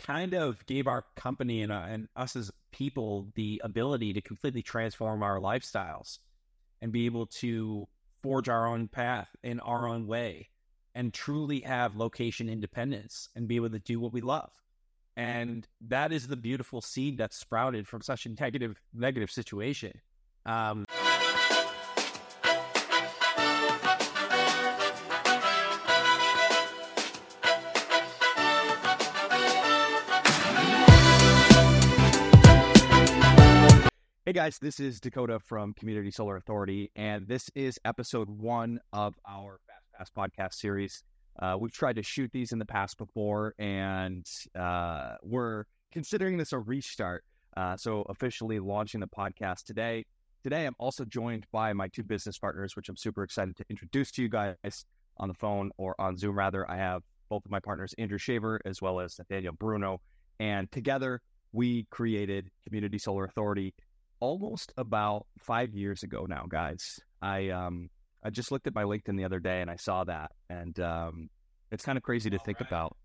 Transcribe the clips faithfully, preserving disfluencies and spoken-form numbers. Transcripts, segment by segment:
kind of gave our company and, uh, and us as people the ability to completely transform our lifestyles and be able to forge our own path in our own way and truly have location independence and be able to do what we love. And that is the beautiful seed that sprouted from such a negative, negative situation. Um, Hey guys, this is Dakota from Community Solar Authority, and this is episode one of our Fast Pass podcast series. Uh, we've tried to shoot these in the past before, and uh, we're considering this a restart. Uh, so officially launching the podcast today. Today, I'm also joined by my two business partners, which I'm super excited to introduce to you guys on the phone or on Zoom, rather. I have both of my partners, Andrew Shaver, as well as Nathaniel Bruno, and together we created Community Solar Authority almost about five years ago now, guys. I um I just looked at my LinkedIn the other day and I saw that, and um it's kind of crazy to All think right. about.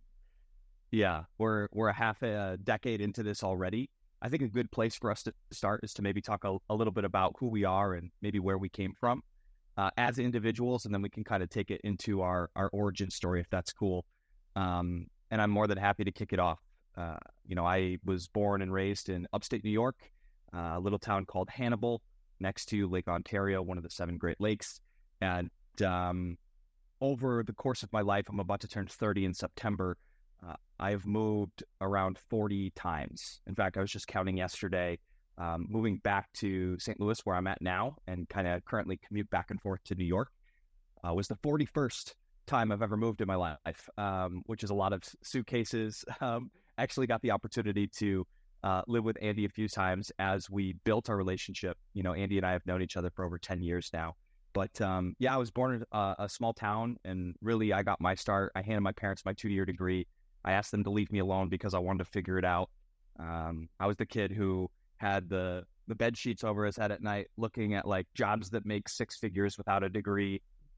Yeah, we're we're a half a decade into this already. I think a good place for us to start is to maybe talk a, a little bit about who we are and maybe where we came from uh, as individuals, and then we can kind of take it into our our origin story if that's cool. Um, and I'm more than happy to kick it off. Uh, you know, I was born and raised in upstate New York. Uh, a little town called Hannibal, next to Lake Ontario, one of the seven Great Lakes. And um, over the course of my life, I'm about to turn thirty in September. Uh, I've moved around forty times. In fact, I was just counting yesterday, um, moving back to Saint Louis, where I'm at now, and kind of currently commute back and forth to New York. Uh, was the forty-first time I've ever moved in my life, um, which is a lot of suitcases. Um, actually got the opportunity to Uh, live with Andy a few times as we built our relationship. You know, Andy and I have known each other for over ten years now. But um, yeah, I was born in a, a small town, and really I got my start. I handed my parents my two-year degree. I asked them to leave me alone because I wanted to figure it out. Um, I was the kid who had the, the bed sheets over his head at night looking at like jobs that make six figures without a degree.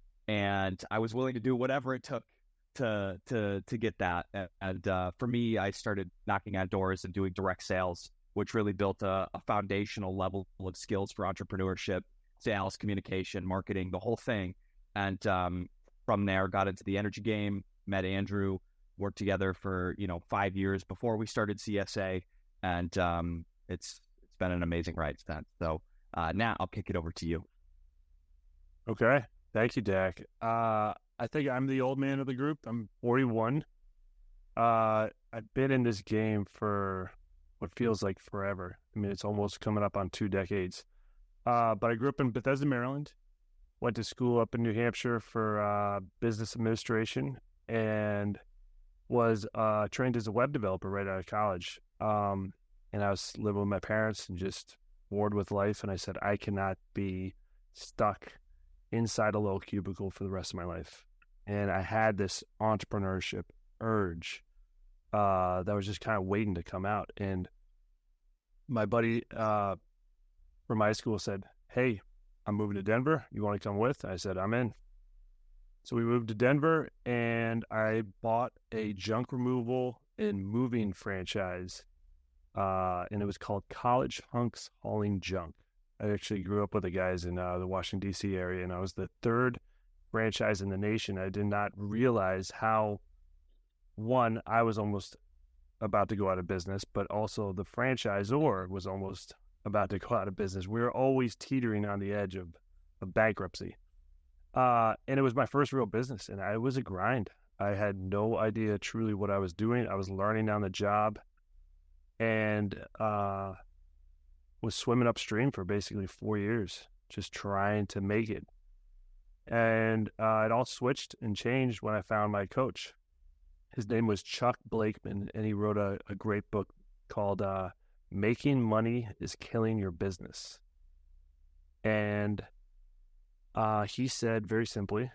And I was willing to do whatever it took to to to get that. And uh, for me, I started knocking on doors and doing direct sales, which really built a, a foundational level of skills for entrepreneurship, sales, communication, marketing, the whole thing. And um, from there, got into the energy game, met Andrew, worked together for, you know, five years before we started C S A. And um, it's it's been an amazing ride since. So uh, now I'll kick it over to you. Okay. Thank you, Dak. Uh, I think I'm the old man of the group. I'm forty-one. Uh, I've been in this game for what feels like forever. I mean, it's almost coming up on two decades. Uh, but I grew up in Bethesda, Maryland. Went to school up in New Hampshire for uh, business administration, and was uh, trained as a web developer right out of college. Um, and I was living with my parents and just bored with life. And I said, I cannot be stuck inside a little cubicle for the rest of my life. And I had this entrepreneurship urge uh, that was just kind of waiting to come out. And my buddy uh, from high school said, hey, I'm moving to Denver. You want to come with? I said, I'm in. So we moved to Denver, and I bought a junk removal and moving franchise. Uh, and it was called College Hunks Hauling Junk. I actually grew up with the guys in uh, the Washington, D C area, and I was the third franchise in the nation. I did not realize how, one, I was almost about to go out of business, but also the franchisor was almost about to go out of business. We were always teetering on the edge of, of bankruptcy. Uh, and it was my first real business, and I, it was a grind. I had no idea truly what I was doing. I was learning on the job, and uh was swimming upstream for basically four years, just trying to make it. And uh, it all switched and changed when I found my coach. His name was Chuck Blakeman, and he wrote a, a great book called uh, Making Money is Killing Your Business. And uh, he said very simply,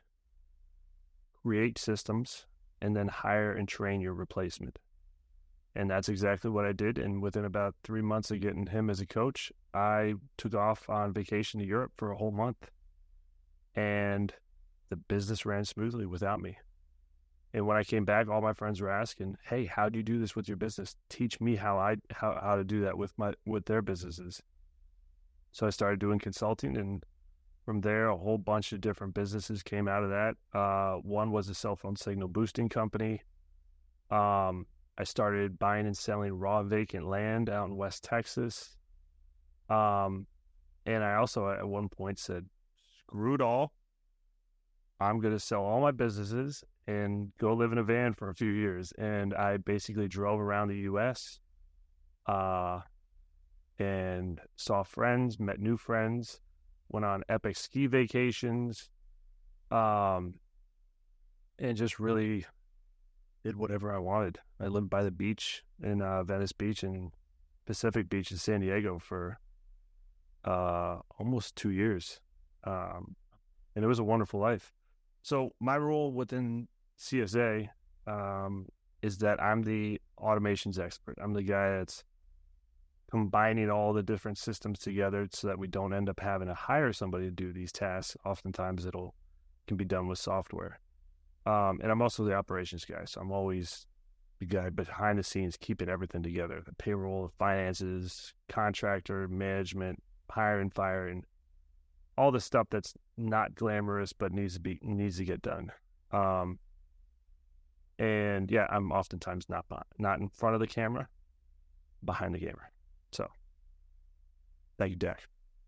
create systems and then hire and train your replacement. And that's exactly what I did. And within about three months of getting him as a coach, I took off on vacation to Europe for a whole month. And the business ran smoothly without me. And when I came back, all my friends were asking, "Hey, how do you do this with your business? Teach me how I how how to do that with my with their businesses." So I started doing consulting, and from there, a whole bunch of different businesses came out of that. Uh, one was a cell phone signal boosting company. Um, I started buying and selling raw vacant land out in West Texas. Um, and I also at one point said, "Screw it all. I'm going to sell all my businesses and go live in a van for a few years." And I basically drove around the U S uh, and saw friends, met new friends, went on epic ski vacations, um, and just really did whatever I wanted. I lived by the beach in uh, Venice Beach and Pacific Beach in San Diego for uh, almost two years. Um, and it was a wonderful life. So my role within C S A um, is that I'm the automations expert. I'm the guy that's combining all the different systems together so that we don't end up having to hire somebody to do these tasks. Oftentimes it'll can be done with software. Um, and I'm also the operations guy. So I'm always the guy behind the scenes, keeping everything together, the payroll, finances, contractor, management, hiring, firing, all the stuff that's not glamorous but needs to be needs to get done. Um, and yeah, I'm oftentimes not not in front of the camera, behind the camera. So, thank you, Dak.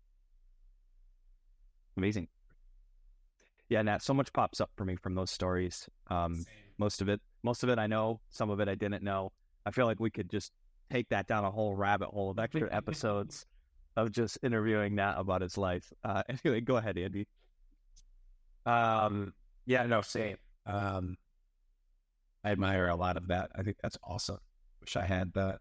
Amazing. Yeah, Nat, so much pops up for me from those stories. Um, most of it, most of it I know. Some of it I didn't know. I feel like we could just take that down a whole rabbit hole of extra episodes of just interviewing Nat about his life. Uh, anyway, go ahead, Andy. Um, yeah, no, same. Um, I admire a lot of that. I think that's awesome. Wish I had the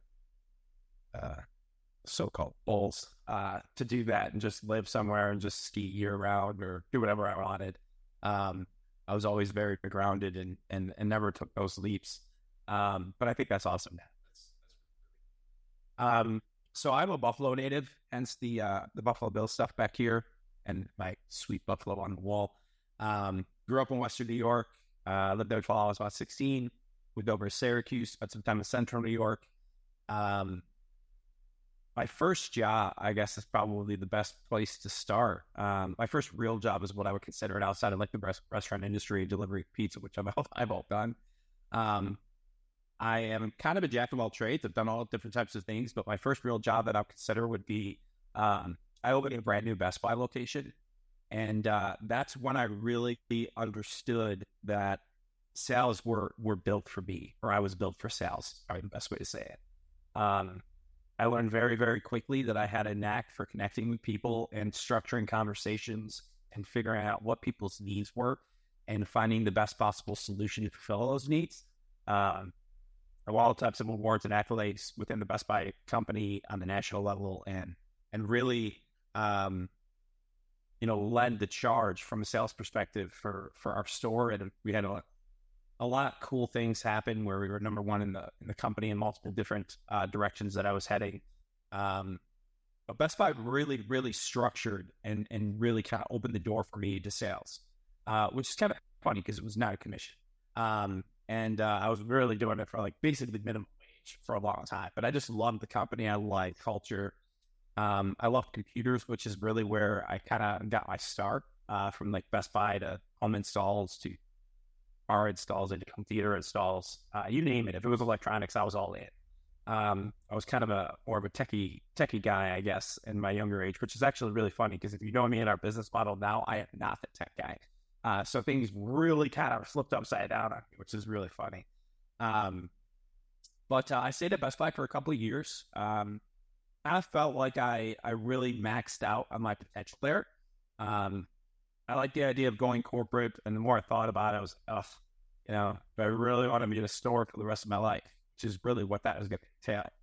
uh, so-called balls uh, to do that and just live somewhere and just ski year round or do whatever I wanted. Um, I was always very grounded and and, and never took those leaps. Um, but I think that's awesome. That's, that's um, so I'm a Buffalo native, hence the uh, the Buffalo Bills stuff back here and my sweet Buffalo on the wall. Um, grew up in Western New York. Uh, lived there until I was about sixteen. Moved over to Syracuse. Spent some time in Central New York. Um, my first job, I guess, is probably the best place to start. Um, my first real job is what I would consider it outside of like the rest- restaurant industry, delivering pizza, which I've I've all done. Um, I am kind of a jack of all trades. I've done all different types of things, but my first real job that I would consider would be um, I opened a brand new Best Buy location. And uh, that's when I really understood that sales were, were built for me, or I was built for sales, probably the best way to say it. Um, I learned very, very quickly that I had a knack for connecting with people and structuring conversations and figuring out what people's needs were and finding the best possible solution to fulfill those needs. Um, I won all types of awards and accolades within the Best Buy company on the national level, and and really, um, you know, led the charge from a sales perspective for, for our store. And we had a, a lot of cool things happen where we were number one in the in the company in multiple different uh, directions that I was heading. Um, but Best Buy really, really structured and and really kind of opened the door for me to sales, uh, which is kind of funny because it was not a commission. Um, and uh, I was really doing it for like basically minimum wage for a long time. But I just loved the company. I liked culture. Um, I love computers, which is really where I kind of got my start, uh, from like Best Buy to home installs to car installs into home theater installs, uh, you name it. If it was electronics, I was all in. Um, I was kind of a more of a techie, techie guy, I guess, in my younger age, which is actually really funny because if you know me in our business model now, I am not the tech guy. Uh, so things really kind of flipped upside down on me, which is really funny. Um, but uh, I stayed at Best Buy for a couple of years. Um, I felt like I, I really maxed out on my potential there. Um, I like the idea of going corporate, and the more I thought about it, I was, ugh, you know, I really want to be in a store for the rest of my life, which is really what that was going to entail.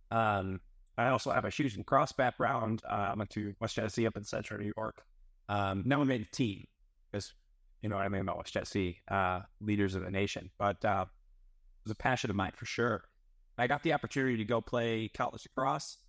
Um, I also have a shoes and cross background. Uh, I went to West Genesee up in Central New York. Um, now we made a team because, you know what I mean about West Genesee, uh, leaders of the nation. But uh, it was a passion of mine for sure. I got the opportunity to go play college lacrosse.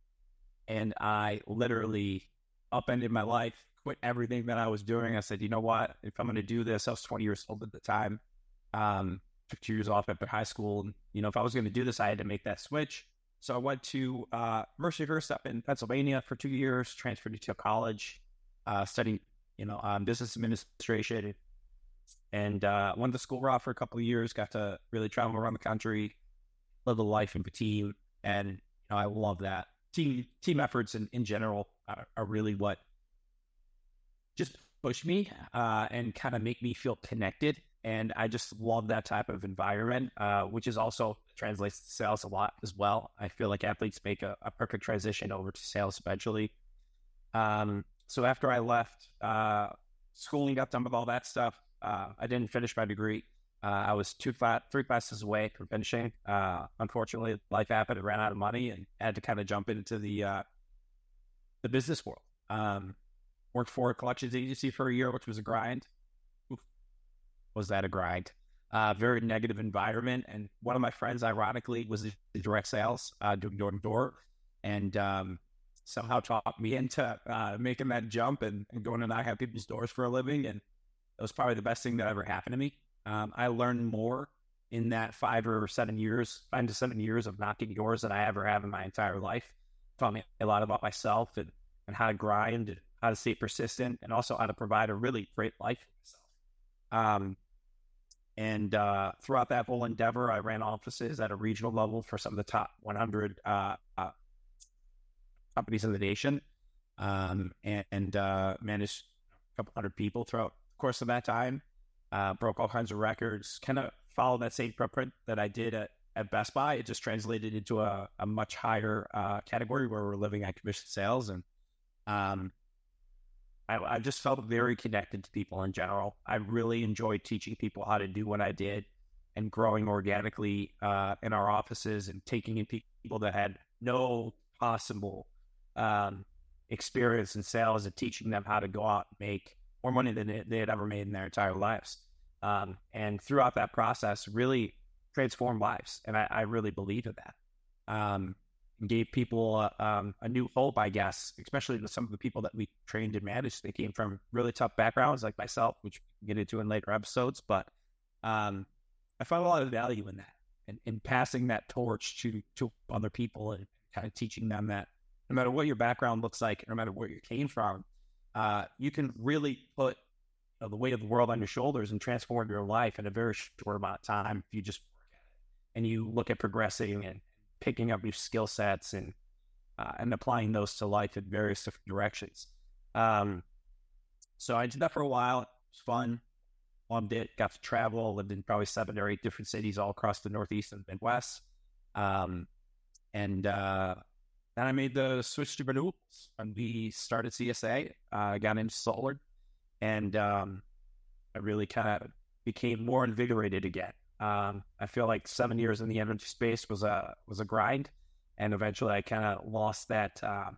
And I literally upended my life, quit everything that I was doing. I said, you know what? If I'm going to do this, I was twenty years old at the time. Um, took two years off after high school. And, you know, if I was going to do this, I had to make that switch. So I went to uh, Mercyhurst up in Pennsylvania for two years, transferred to college, uh, studied, you know, um, business administration, and uh, went to school raw for a couple of years. Got to really travel around the country, live the life of a team, and you know, I love that. Team team efforts in, in general are, are really what just push me uh, and kind of make me feel connected. And I just love that type of environment, uh, which is also translates to sales a lot as well. I feel like athletes make a, a perfect transition over to sales eventually. Um, so after I left uh, schooling, got done with all that stuff, uh, I didn't finish my degree. Uh, I was two, flat, three classes away from finishing. Uh, unfortunately, life happened. I ran out of money and had to kind of jump into the uh, the business world. Um, worked for a collections agency for a year, which was a grind. Oof. Was that a grind? Uh, very negative environment. And one of my friends, ironically, was the direct sales, uh, doing door to door, and um, somehow talked me into uh, making that jump and, and going to knock out people's doors for a living. And it was probably the best thing that ever happened to me. Um, I learned more in that five or seven years, five to seven years of knocking doors than I ever have in my entire life. Taught me a lot about myself and, and how to grind and how to stay persistent, and also how to provide a really great life for myself. Um, and uh, throughout that whole endeavor, I ran offices at a regional level for some of the top one hundred uh, uh, companies in the nation, um, and, and uh, managed a couple hundred people throughout the course of that time. Uh, broke all kinds of records, kind of followed that same footprint that I did at, at Best Buy. It just translated into a, a much higher uh, category where we're living at commission sales. And um, I, I just felt very connected to people in general. I really enjoyed teaching people how to do what I did and growing organically uh, in our offices and taking in people that had no possible um, experience in sales and teaching them how to go out and make more money than they, they had ever made in their entire lives. Um, and throughout that process, really transformed lives. And I, I really believe in that. Um, gave people uh, um, a new hope, I guess, especially to some of the people that we trained and managed. They came from really tough backgrounds like myself, which we can get into in later episodes. But um, I found a lot of value in that and in passing that torch to, to other people and kind of teaching them that no matter what your background looks like, no matter where you came from, uh, you can really put you know, the weight of the world on your shoulders and transform your life in a very short amount of time if you just work at it and you look at progressing and picking up new skill sets and uh, and applying those to life in various different directions. Um, so I did that for a while. It was fun. Loved it. Got to travel. Lived in probably seven or eight different cities all across the Northeast and Midwest. Um, and uh, then I made the switch to renewables and we started C S A. I uh, got into solar and um, I really kind of became more invigorated again. Um, I feel like seven years in the energy space was a was a grind, and eventually I kind of lost that um,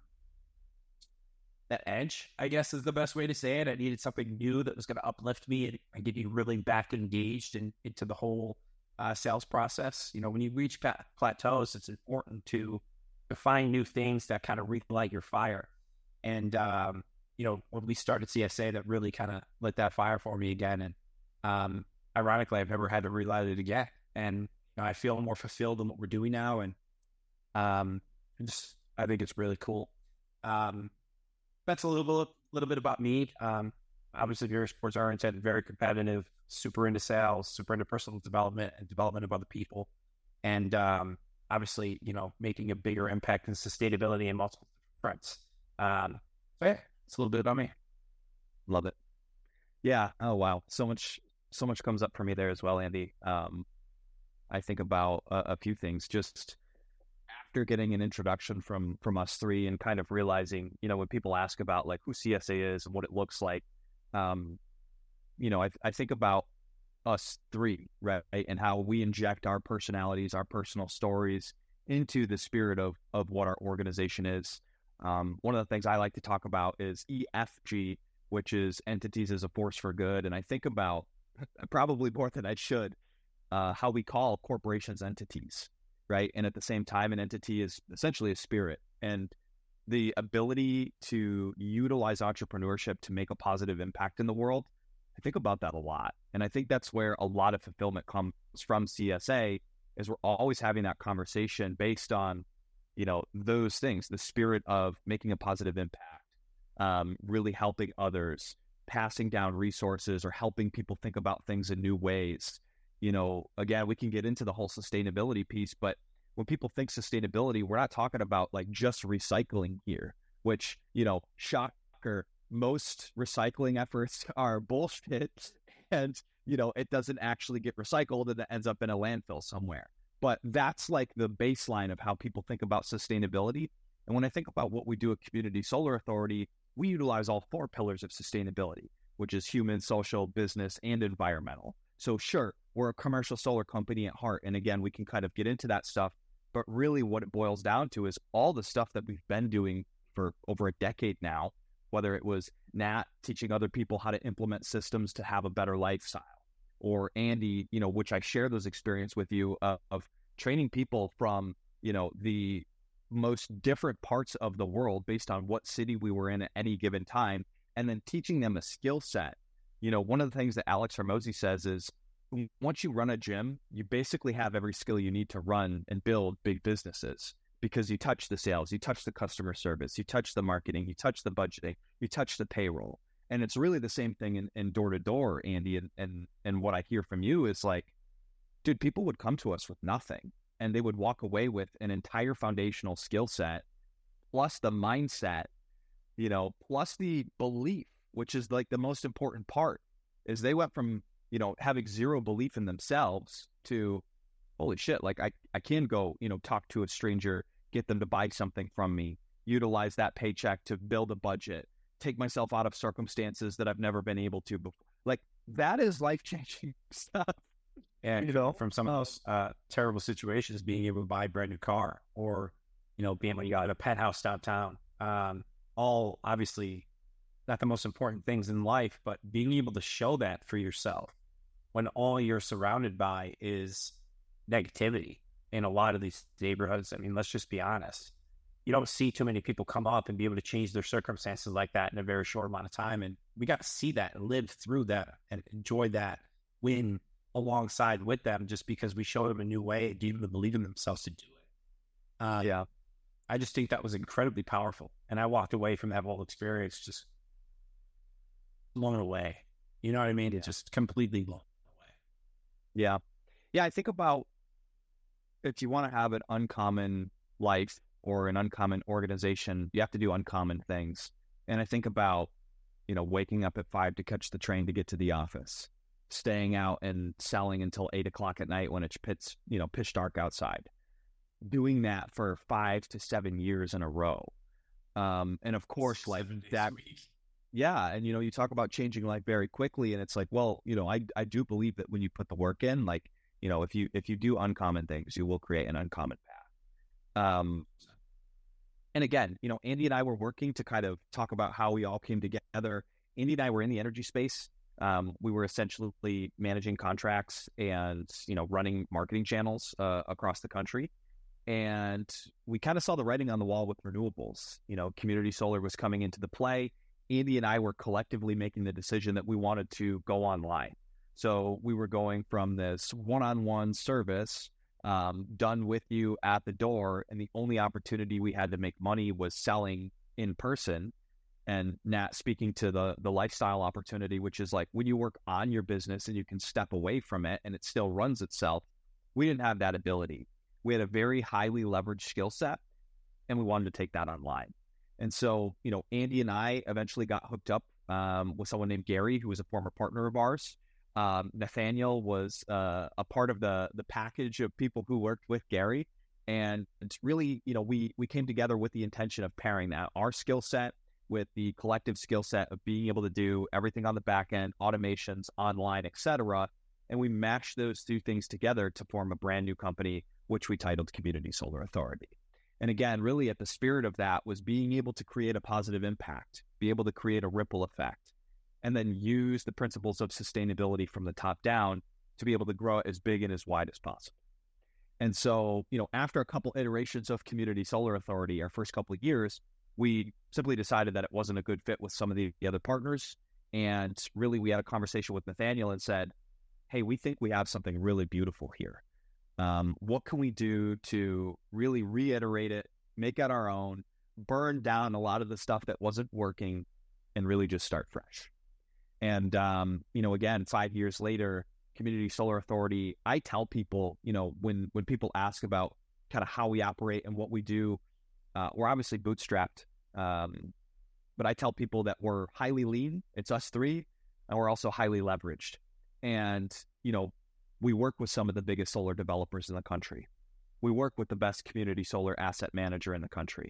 that edge, I guess is the best way to say it. I needed something new that was going to uplift me and, and get me really back engaged in, into the whole uh, sales process. You know, when you reach plat- plateaus, it's important to, to find new things that kind of relight your fire. And um, you know, when we started C S A, that really kind of lit that fire for me again. And um, ironically, I've never had to relight it again. And you know, I feel more fulfilled in what we're doing now. And um, just, I think it's really cool. Um, that's a little bit, little bit about me. Um, obviously, very sports oriented, very competitive, super into sales, super into personal development and development of other people. And um, obviously, you know, making a bigger impact in sustainability in multiple fronts. Um, so yeah, it's a little bit about me. Love it. Yeah. Oh, wow. So much, so much comes up for me there as well, Andy. Um, I think about a, a few things just after getting an introduction from, from us three and kind of realizing, you know, when people ask about like who C S A is and what it looks like, um, you know, I, I think about us three, right? And how we inject our personalities, our personal stories into the spirit of, of what our organization is. Um, one of the things I like to talk about is E F G, which is entities as a force for good. And I think about probably more than I should, uh, how we call corporations entities, right? And at the same time, an entity is essentially a spirit. And the ability to utilize entrepreneurship to make a positive impact in the world, I think about that a lot. And I think that's where a lot of fulfillment comes from C S A, is we're always having that conversation based on, you know, those things, the spirit of making a positive impact, um, really helping others, passing down resources, or helping people think about things in new ways. You know, again, we can get into the whole sustainability piece, but when people think sustainability, we're not talking about like just recycling here, which, you know, shocker, most recycling efforts are bullshit. And, you know, it doesn't actually get recycled and it ends up in a landfill somewhere. But that's like the baseline of how people think about sustainability. And when I think about what we do at Community Solar Authority, we utilize all four pillars of sustainability, which is human, social, business, and environmental. So sure, we're a commercial solar company at heart. And again, we can kind of get into that stuff. But really what it boils down to is all the stuff that we've been doing for over a decade now, whether it was Nat teaching other people how to implement systems to have a better lifestyle, or Andy, you know, which I share those experience with you uh, of training people from, you know, the most different parts of the world based on what city we were in at any given time, and then teaching them a skill set. You know, one of the things that Alex Hormozi says is, once you run a gym, you basically have every skill you need to run and build big businesses, because you touch the sales, you touch the customer service, you touch the marketing, you touch the budgeting, you touch the payroll. And it's really the same thing in, in door-to-door, Andy. And, and, and what I hear from you is like, dude, people would come to us with nothing, and they would walk away with an entire foundational skill set, plus the mindset, you know, plus the belief, which is like the most important part, is they went from, you know, having zero belief in themselves to, holy shit, like I, I can go, you know, talk to a stranger, get them to buy something from me, utilize that paycheck to build a budget, take myself out of circumstances that I've never been able to before. Like, that is life-changing stuff. And, you know, from some of those uh, terrible situations, being able to buy a brand new car, or, you know, being able to get a penthouse downtown, um, all obviously not the most important things in life, but being able to show that for yourself when all you're surrounded by is negativity in a lot of these neighborhoods. I mean, let's just be honest. You don't see too many people come up and be able to change their circumstances like that in a very short amount of time. And we got to see that and live through that and enjoy that win alongside with them, just because we showed them a new way and gave them the belief in themselves to do it. Uh, yeah. I just think that was incredibly powerful. And I walked away from that whole experience just blown away. You know what I mean? Yeah. It's just completely blown away. Yeah. Yeah. I think about, if you want to have an uncommon life or an uncommon organization, you have to do uncommon things. And I think about, you know, waking up at five to catch the train to get to the office, staying out and selling until eight o'clock at night when it's pitch, you know, pitch dark outside, doing that for five to seven years in a row. Um, and of course, like that, yeah. And, you know, you talk about changing life very quickly, and it's like, well, you know, I, I do believe that when you put the work in, like, you know, if you, if you do uncommon things, you will create an uncommon path. Um, and again, you know, Andy and I were working to kind of talk about how we all came together. Andy and I were in the energy space. Um, we were essentially managing contracts and, you know, running marketing channels uh, across the country. And we kind of saw the writing on the wall with renewables. You know, community solar was coming into the play. Andy and I were collectively making the decision that we wanted to go online. So we were going from this one-on-one service um, done with you at the door, and the only opportunity we had to make money was selling in person. And Nat speaking to the the lifestyle opportunity, which is like when you work on your business and you can step away from it and it still runs itself. We didn't have that ability. We had a very highly leveraged skill set, and we wanted to take that online. And so, you know, Andy and I eventually got hooked up um, with someone named Gary, who was a former partner of ours. Um, Nathaniel was uh, a part of the the package of people who worked with Gary. And it's really, you know, we we came together with the intention of pairing that, our skill set with the collective skill set of being able to do everything on the back end, automations, online, et cetera. And we matched those two things together to form a brand new company, which we titled Community Solar Authority. And again, really at the spirit of that was being able to create a positive impact, be able to create a ripple effect, and then use the principles of sustainability from the top down to be able to grow it as big and as wide as possible. And so, you know, after a couple iterations of Community Solar Authority, our first couple of years, we simply decided that it wasn't a good fit with some of the, the other partners. And really, we had a conversation with Nathaniel and said, hey, we think we have something really beautiful here. Um, what can we do to really reiterate it, make it our own, burn down a lot of the stuff that wasn't working, and really just start fresh? And, um, you know, again, five years later, Community Solar Authority, I tell people, you know, when, when people ask about kind of how we operate and what we do, uh, we're obviously bootstrapped. Um, but I tell people that we're highly lean. It's us three, and we're also highly leveraged. And, you know, we work with some of the biggest solar developers in the country. We work with the best community solar asset manager in the country.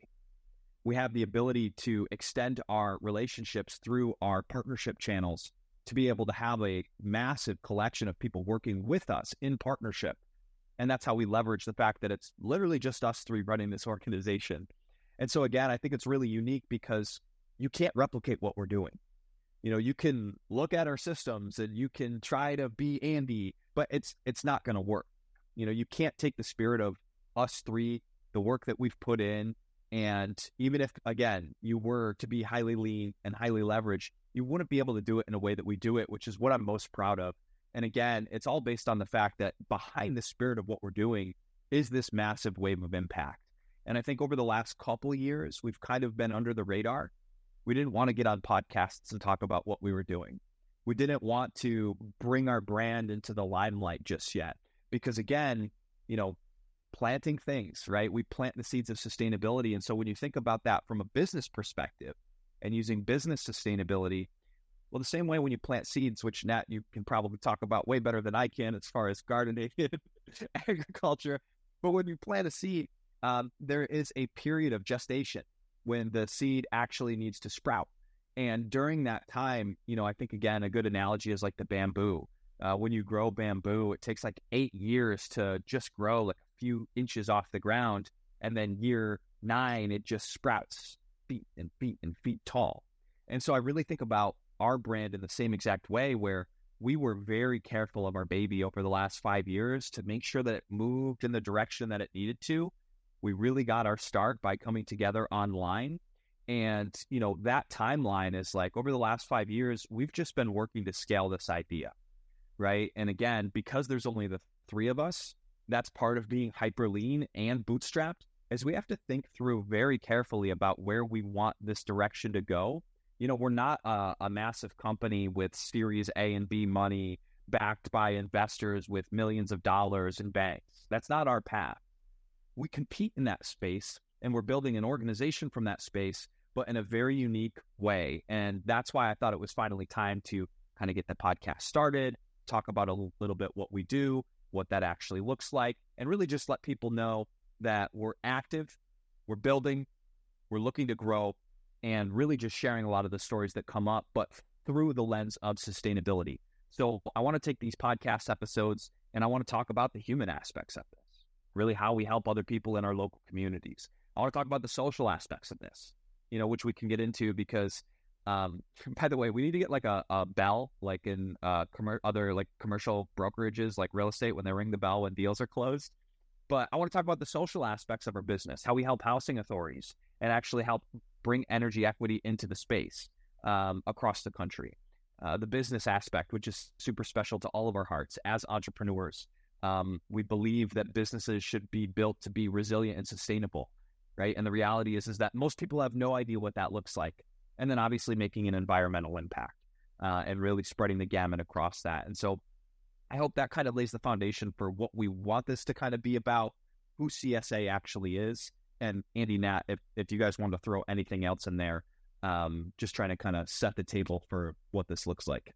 We have the ability to extend our relationships through our partnership channels to be able to have a massive collection of people working with us in partnership. And that's how we leverage the fact that it's literally just us three running this organization. And so again, I think it's really unique because you can't replicate what we're doing. You know, you can look at our systems and you can try to be Andy, but it's it's not going to work. You know, you can't take the spirit of us three, the work that we've put in, and even if, again, you were to be highly lean and highly leveraged, you wouldn't be able to do it in a way that we do it, which is what I'm most proud of. And again, it's all based on the fact that behind the spirit of what we're doing is this massive wave of impact. And I think over the last couple of years, we've kind of been under the radar. We didn't want to get on podcasts and talk about what we were doing. We didn't want to bring our brand into the limelight just yet. Because again, you know, planting things, right? We plant the seeds of sustainability. And so when you think about that from a business perspective and using business sustainability, well, the same way when you plant seeds, which Nat, you can probably talk about way better than I can as far as gardening and agriculture. But when you plant a seed, um, there is a period of gestation when the seed actually needs to sprout. And during that time, you know, I think, again, a good analogy is like the bamboo. Uh, when you grow bamboo, it takes like eight years to just grow like a few inches off the ground. And then year nine, it just sprouts feet and feet and feet tall. And so I really think about our brand in the same exact way, where we were very careful of our baby over the last five years to make sure that it moved in the direction that it needed to. We really got our start by coming together online. And, you know, that timeline is like over the last five years, we've just been working to scale this idea, right? And again, because there's only the three of us, that's part of being hyper lean and bootstrapped, is we have to think through very carefully about where we want this direction to go. You know, we're not a, a massive company with Series A and B money backed by investors with millions of dollars in banks. That's not our path. We compete in that space, and we're building an organization from that space, but in a very unique way. And that's why I thought it was finally time to kind of get the podcast started, talk about a little bit what we do, what that actually looks like, and really just let people know that we're active, we're building, we're looking to grow, and really just sharing a lot of the stories that come up, but through the lens of sustainability. So I want to take these podcast episodes and I want to talk about the human aspects of this, really how we help other people in our local communities. I want to talk about the social aspects of this, you know, which we can get into because, um, by the way, we need to get like a, a bell, like in uh, com- other like commercial brokerages, like real estate, when they ring the bell when deals are closed. But I want to talk about the social aspects of our business, how we help housing authorities and actually help bring energy equity into the space um, across the country. Uh, the business aspect, which is super special to all of our hearts as entrepreneurs. Um, we believe that businesses should be built to be resilient and sustainable, right? And the reality is, is that most people have no idea what that looks like. And then obviously making an environmental impact uh, and really spreading the gamut across that. And so I hope that kind of lays the foundation for what we want this to kind of be about, who C S A actually is. And Andy, Nat, if, if you guys want to throw anything else in there, um, just trying to kind of set the table for what this looks like.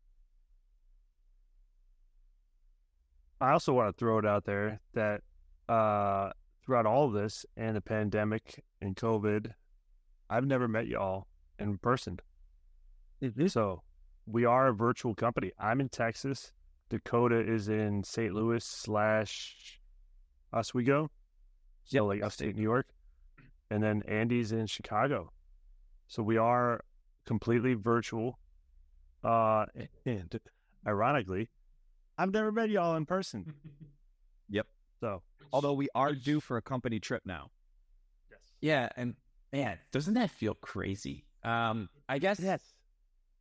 I also want to throw it out there that uh, throughout all of this and the pandemic and COVID, I've never met y'all in person. Mm-hmm. So we are a virtual company. I'm in Texas. Dakota is in Saint Louis slash Oswego. So Yep. like upstate New York. And then Andy's in Chicago. So we are completely virtual. Uh, and ironically, I've never met y'all in person. Yep. So, although we are due for a company trip now. Yeah, and man, doesn't that feel crazy? Um, I guess yes.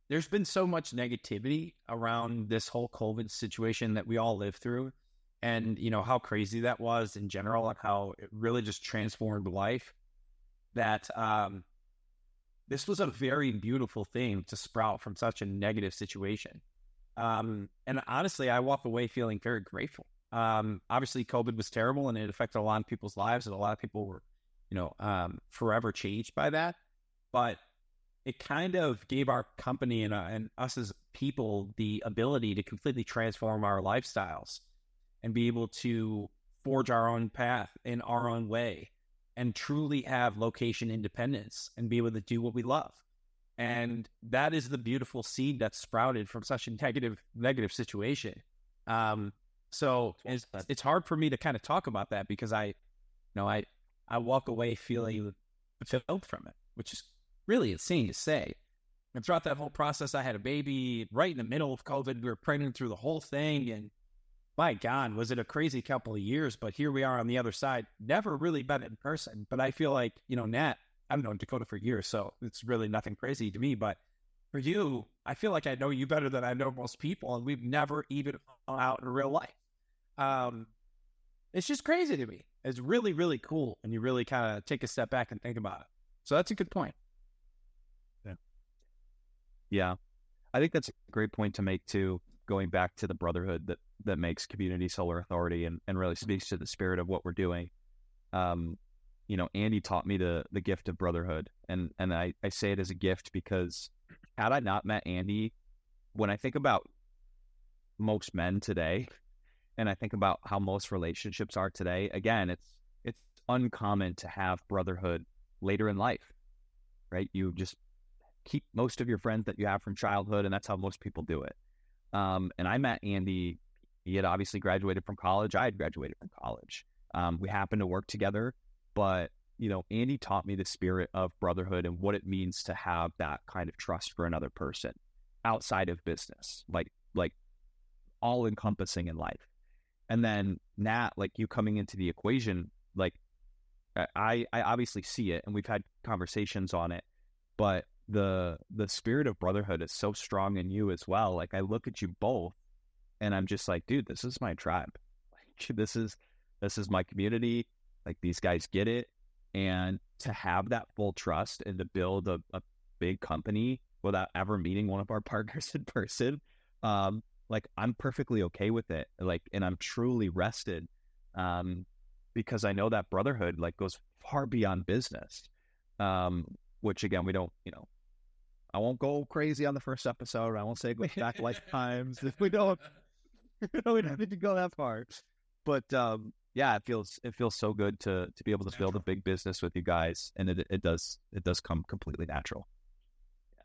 there's been so much negativity around this whole COVID situation that we all lived through, and you know how crazy that was in general, and how it really just transformed life. That um, this was a very beautiful thing to sprout from such a negative situation. Um, and honestly, I walk away feeling very grateful. Um, obviously, COVID was terrible, and it affected a lot of people's lives, and a lot of people were, you know, um, forever changed by that. But it kind of gave our company and, uh, and us as people the ability to completely transform our lifestyles and be able to forge our own path in our own way and truly have location independence and be able to do what we love. And that is the beautiful seed that sprouted from such a negative, negative situation. Um, so it's, it's hard for me to kind of talk about that because I, you know, I, I walk away feeling fulfilled from it, which is really insane to say. And throughout that whole process, I had a baby right in the middle of COVID. We were pregnant through the whole thing. And my God, was it a crazy couple of years, but here we are on the other side. Never really met in person, but I feel like, you know, Nat, I've known Dakota for years, so it's really nothing crazy to me. But for you, I feel like I know you better than I know most people, and we've never even gone out in real life. Um, it's just crazy to me. It's really, really cool, and you really kind of take a step back and think about it. So that's a good point. Yeah. Yeah. I think that's a great point to make, too, going back to the brotherhood that, that makes Community Solar Authority and, and really speaks to the spirit of what we're doing. Um, you know, Andy taught me the the gift of brotherhood. And, and I, I say it as a gift because had I not met Andy, when I think about most men today, and I think about how most relationships are today, again, it's it's uncommon to have brotherhood later in life, right? You just keep most of your friends that you have from childhood, and that's how most people do it. Um, and I met Andy. He had obviously graduated from college. I had graduated from college. Um, we happened to work together, but, you know, Andy taught me the spirit of brotherhood and what it means to have that kind of trust for another person outside of business, like, like all encompassing in life. And then Nat, like you coming into the equation, like I, I obviously see it and we've had conversations on it, but the, the spirit of brotherhood is so strong in you as well. Like I look at you both and I'm just like, dude, this is my tribe. Like this is, this is my community. Like these guys get it. And to have that full trust and to build a, a big company without ever meeting one of our partners in person, um, like I'm perfectly okay with it. Like, and I'm truly rested, um, because I know that brotherhood like goes far beyond business. Um, which again, we don't, you know, I won't go crazy on the first episode. I won't say go back lifetimes if we don't, we don't need to go that far. But um, yeah, it feels it feels so good to to be able to natural. build a big business with you guys, and it it does it does come completely natural. Yeah,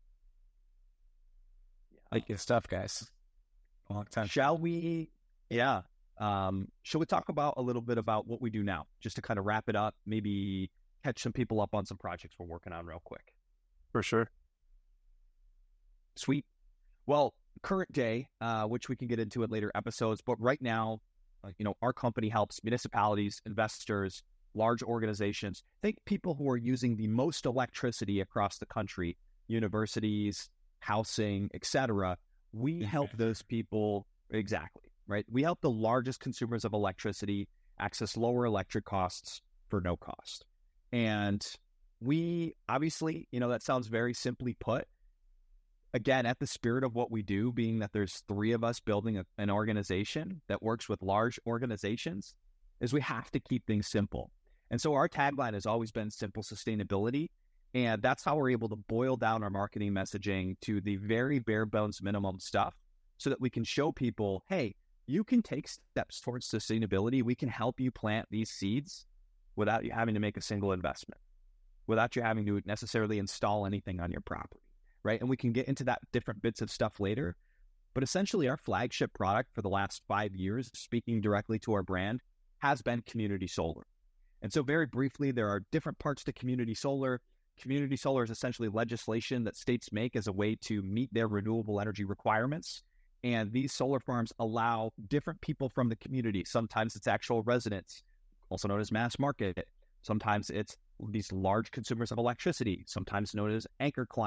yeah. Like good stuff, guys. A long time. Shall we? Yeah. Um, shall we talk about a little bit about what we do now, just to kind of wrap it up? Maybe catch some people up on some projects we're working on real quick. For sure. Sweet. Well, current day, uh, which we can get into in later episodes, but right now, uh, you know, our company helps municipalities, investors, large organizations, think people who are using the most electricity across the country, universities, housing, et cetera. We help those people, exactly, right? We help the largest consumers of electricity access lower electric costs for no cost. And we obviously, you know, that sounds very simply put. Again, at the spirit of what we do, being that there's three of us building a, an organization that works with large organizations, is we have to keep things simple. And so our tagline has always been simple sustainability. And that's how we're able to boil down our marketing messaging to the very bare bones minimum stuff so that we can show people, hey, you can take steps towards sustainability. We can help you plant these seeds without you having to make a single investment, without you having to necessarily install anything on your property. Right. And we can get into that different bits of stuff later. But essentially, our flagship product for the last five years, speaking directly to our brand, has been Community Solar. And so very briefly, there are different parts to Community Solar. Community Solar is essentially legislation that states make as a way to meet their renewable energy requirements. And these solar farms allow different people from the community. Sometimes it's actual residents, also known as mass market. Sometimes it's these large consumers of electricity, sometimes known as anchor clients.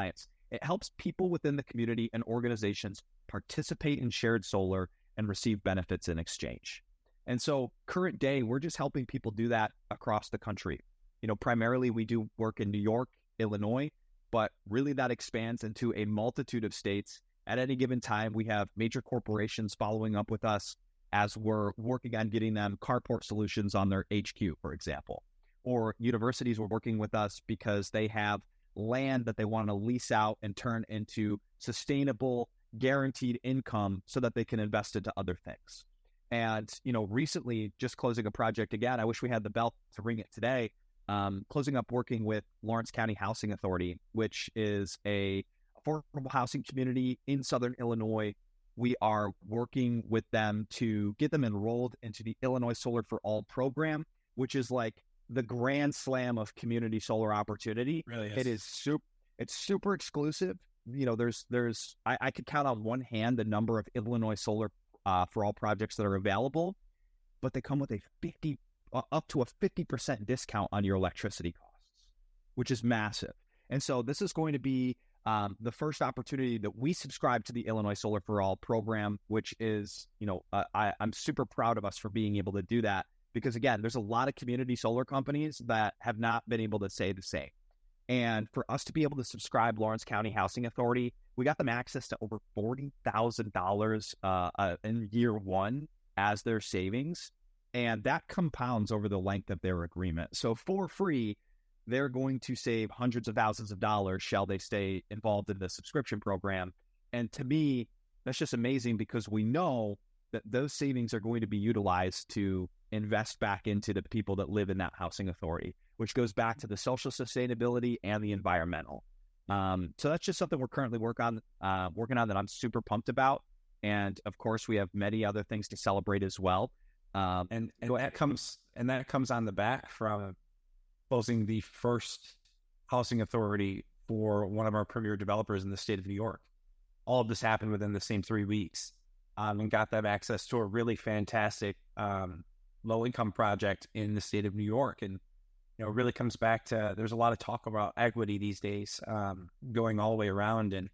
It helps people within the community and organizations participate in shared solar and receive benefits in exchange. And so current day, we're just helping people do that across the country. You know, primarily we do work in New York, Illinois, but really that expands into a multitude of states. At any given time, we have major corporations following up with us as we're working on getting them carport solutions on their H Q, for example. Or universities were working with us because they have land that they want to lease out and turn into sustainable, guaranteed income so that they can invest into other things. And, you know, recently just closing a project again, I wish we had the bell to ring it today, um, closing up working with Lawrence County Housing Authority, which is a affordable housing community in Southern Illinois. We are working with them to get them enrolled into the Illinois Solar for All program, which is like the grand slam of community solar opportunity. Really is. It is super, it's super exclusive. You know, there's, there's, I, I could count on one hand the number of Illinois Solar uh, for All projects that are available, but they come with a fifty, uh, up to a fifty percent discount on your electricity costs, which is massive. And so this is going to be um, the first opportunity that we subscribe to the Illinois Solar for All program, which is, you know, uh, I, I'm super proud of us for being able to do that. Because again, there's a lot of community solar companies that have not been able to say the same. And for us to be able to subscribe Lawrence County Housing Authority, we got them access to over forty thousand dollars uh, uh, in year one as their savings. And that compounds over the length of their agreement. So for free, they're going to save hundreds of thousands of dollars shall they stay involved in the subscription program. And to me, that's just amazing because we know that those savings are going to be utilized to invest back into the people that live in that housing authority, which goes back to the social sustainability and the environmental. Um, so that's just something we're currently work on, uh, working on that I'm super pumped about. And of course, we have many other things to celebrate as well. Um, and and that comes and that comes on the back from closing the first housing authority for one of our premier developers in the state of New York. All of this happened within the same three weeks, um, and got them access to a really fantastic um, low-income project in the state of New York. And, you know, it really comes back to, there's a lot of talk about equity these days, um, going all the way around, and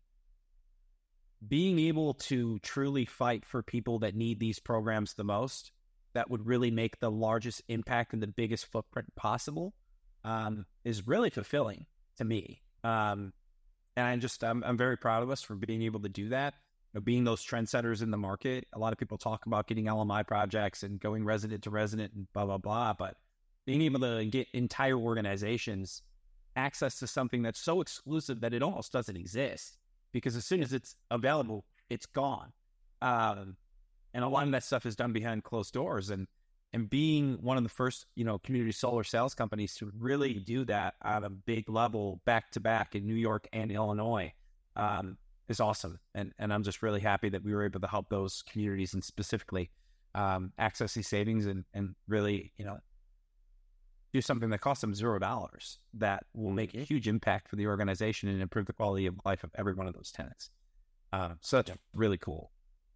being able to truly fight for people that need these programs the most, that would really make the largest impact and the biggest footprint possible, um, is really fulfilling to me. Um, and I just, I'm, I'm very proud of us for being able to do that. You know, being those trendsetters in the market. A lot of people talk about getting L M I projects and going resident to resident and blah, blah, blah. But being able to get entire organizations access to something that's so exclusive that it almost doesn't exist, because as soon as it's available, it's gone. Um, and a lot of that stuff is done behind closed doors. And and being one of the first, you know, community solar sales companies to really do that on a big level, back to back in New York and Illinois, um, is awesome. And and I'm just really happy that we were able to help those communities and specifically um, access these savings and, and really, you know, do something that costs them zero dollars that will make a huge impact for the organization and improve the quality of life of every one of those tenants. Uh, so that's really cool.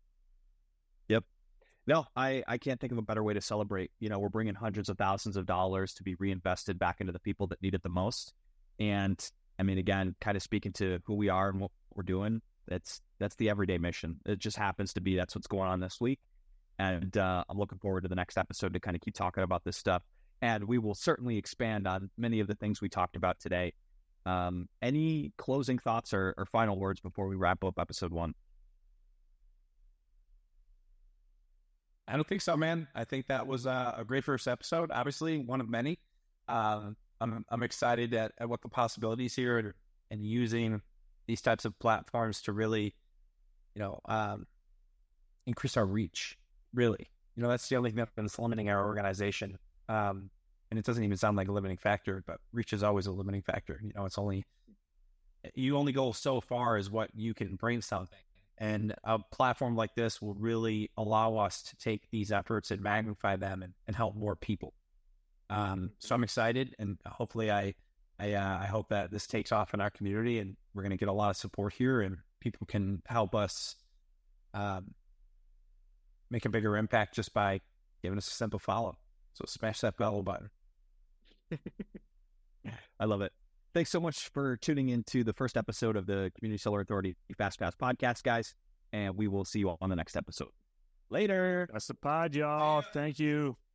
Yep. No, I, I can't think of a better way to celebrate. You know, we're bringing hundreds of thousands of dollars to be reinvested back into the people that need it the most. And I mean, again, kind of speaking to who we are and what we're doing, that's that's the everyday mission. It just happens to be that's what's going on this week. And uh, I'm looking forward to the next episode to kind of keep talking about this stuff. And we will certainly expand on many of the things we talked about today. Um, any closing thoughts or, or final words before we wrap up episode one? I don't think so, man. I think that was a, a great first episode. Obviously, one of many. Um, I'm I'm excited at, at what the possibilities here and, and using these types of platforms to really, you know, um, increase our reach. Really, you know, that's the only thing that's limiting our organization. Um, and it doesn't even sound like a limiting factor, but reach is always a limiting factor. You know, it's only, you only go so far as what you can bring something. And a platform like this will really allow us to take these efforts and magnify them and, and help more people. Um, so I'm excited, and hopefully I, I, uh, I hope that this takes off in our community, and we're going to get a lot of support here, and people can help us, um, make a bigger impact just by giving us a simple follow. So smash that follow button. I love it. thanks so much for tuning into the first episode of the Community Solar Authority Fast Pass podcast, guys. And we will see you all on the next episode. Later. That's the pod, y'all. Thank you.